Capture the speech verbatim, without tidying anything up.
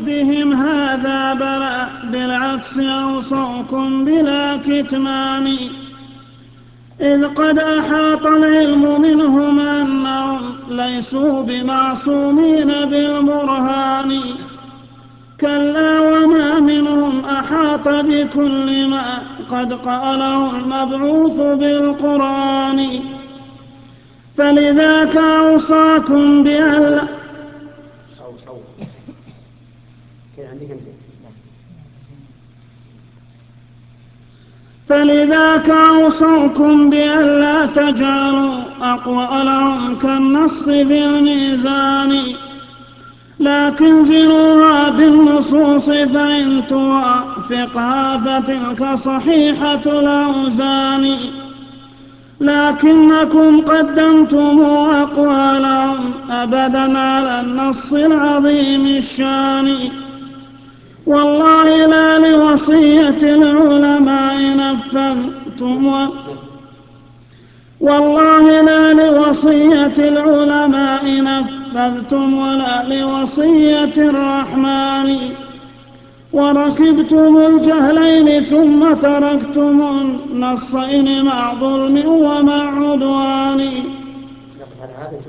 بهم هذا بلى، بالعكس أوصوكم بلا كتمان، إذ قد أحاط العلم منهم أنهم ليسوا بمعصومين بالبرهان، كلا وما منهم أحاط بكل ما قد قاله المبعوث بالقرآن، فلذاك أوصاكم بألا فلذاك أوصوكم بألا تجعلوا أقوالهم كالنص في الميزان، لكن زنوها بالنصوص فإن توافقها فتلك صحيحة الأوزان، لكنكم قدمتم أقوالهم أبدا على النص العظيم الشان، والله لا لوصية العلماء نفذتم و... والله لا لوصية العلماء نفذتم ولا لوصية الرحمن، وركبتم الجهلين ثم تركتم النصين مع ظلم ومع عدوان.